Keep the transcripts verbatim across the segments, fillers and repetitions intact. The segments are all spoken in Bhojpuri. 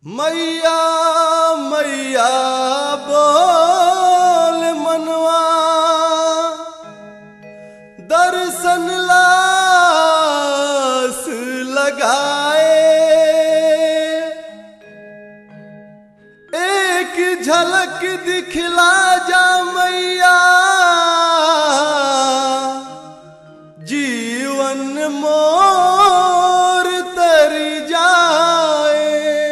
मैया मैया बोल मनवा दर्शन लास लगाए। एक झलक दिखला जा मैया जीवन मोर तर जाए।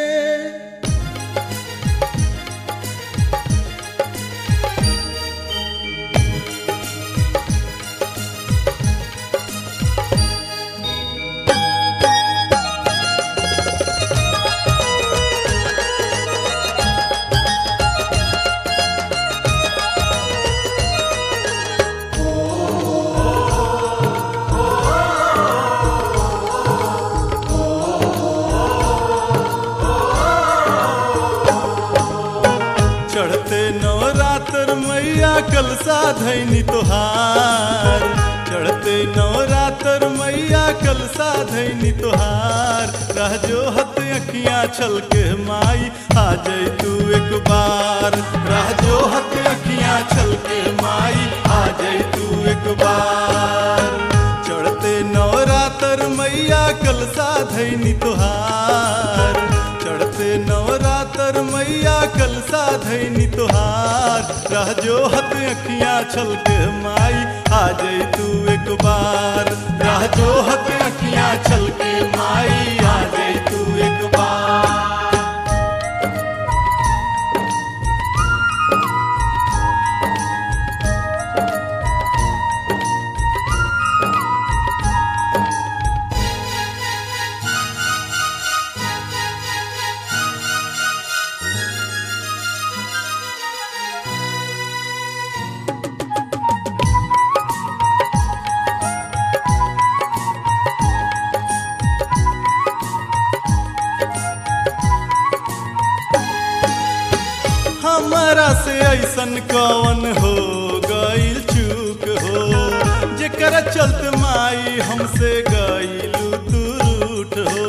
चढ़ते नवरात्र मैया कलसा धैनी तोहार। चढ़ते नवरात्र मैया कलसा धैनी तोहार। रह जो हत अखियाँ छल के माई आ जाई तू एक बार। रह जो हत अखियाँ छल के माई आ जाई तू एक बार। चढ़ते नवरात्र मैया कलसा धैनी तोहार। चढ़ते नवरात्र मैया कलसा धैनी तोहार। रह जो हत अखियाँ छल के माई आ जाई तू एक बार। रह जो हत अखियाँ छल के माई आ जाई तू एक बार। हमरा से ऐसन कौन हो गईल चूक हो जेकर चलत माई हमसे गईलू तू रूठ हो।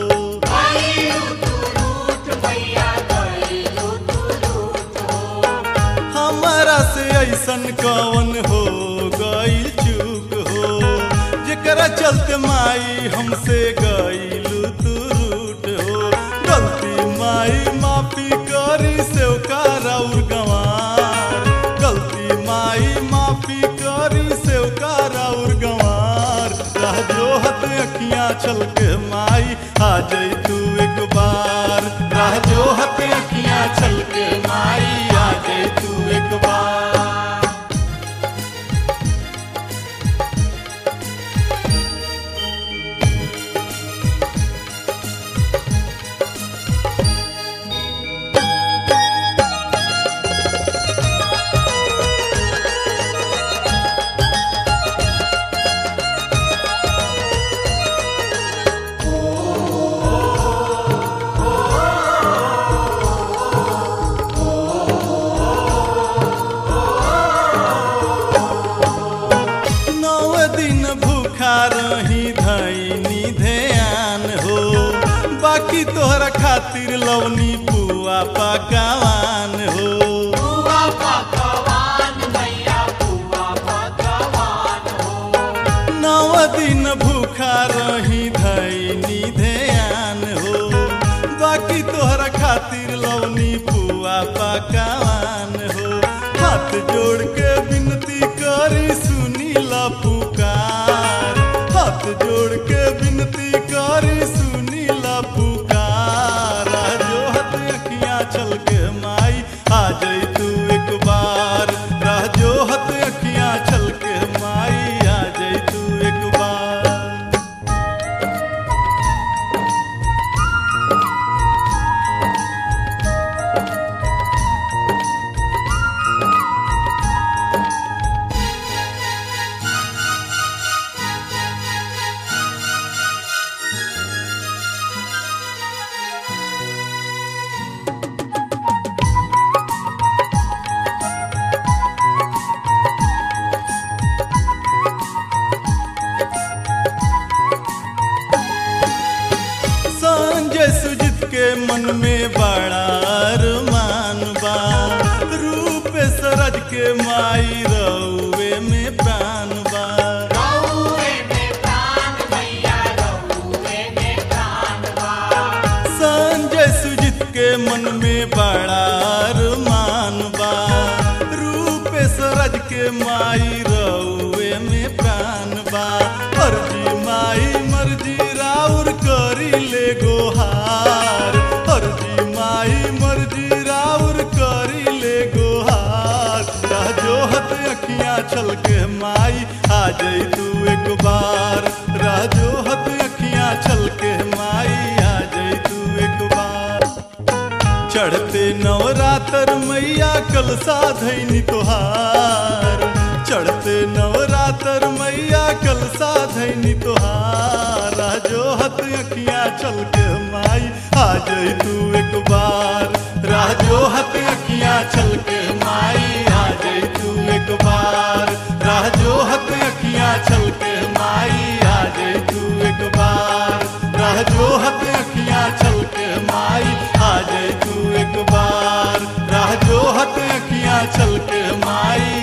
हमरा से ऐसन कौन हो गईल चूक हो जेकर चलत माई हमसे गईलू तू रूठ हो। गलती माई माफी करी सेवकार और गंवार। गलती माई माफी करी सेवकार और गंवार। रह जो हत अखियाँ छल के माई आ जाई तू एक बार। रह जो हत अखियाँ छल के माई आ जाई तू एक बार। रही धैनी ध्यान हो बाकी तोहरा खातिर लवनी पुआ पकवान हो। पुआ पकवान मैया पुआ पकवान हो। नौ दिन भूखा रही धैनी ध्यान हो बाकी तोहरा खातिर लवनी पुआ पकवान हो। हाथ जोड़ के विनती करी सुनी ला पुकार। हाथ जोड़ के विनती करी सुनी ला पुकार। जो हत अखियाँ छल के माई आ जाई तू एक बार। रह जो हत अखियाँ छल के माई आ जाई तू एक बार। मन में बड़ा अरमान बा रूप सरज के माई रउए में प्राण बा रउए में प्राण मैया रउए में प्राण बा संजय सुजित के मन में बड़ा अरमान बा रूप सरज के माई रउए में प्राण बा अर्जी माई मर्जी राउर करी ले गोहार अर्जी माई मर्जी राउर करी ले गोहार राजोहत अखियां छल के माई आ जाई तू एक बार राजोहत अखियां छल के माई आ जाई तू एक बार चढ़ते नवरात्र मैया कलसा धैनी तोहार चढ़ते नवरात्र मैया कलसा धैनी तोहार राजोहत अखियां छल के माई आ जाई तू एक बार राजोहत अखियां छल के माई आ जाई तू एक बार राजोहत अखियां छल के माई आ जाई तू एक बार राजोहत अखियां छल के माई आ जाई तू एक बार राजोहत अखियां छल के माई